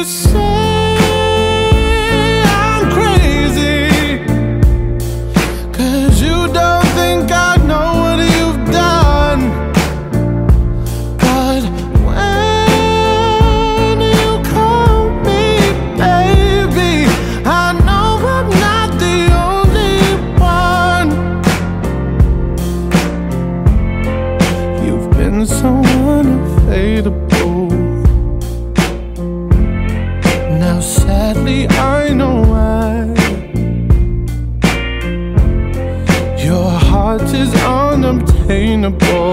say I'm crazy, 'cause you don't think I know what you've done. But when you call me baby, I know I'm not the only one. You've been so unavailable. Now sadly I know why. Your heart is unobtainable.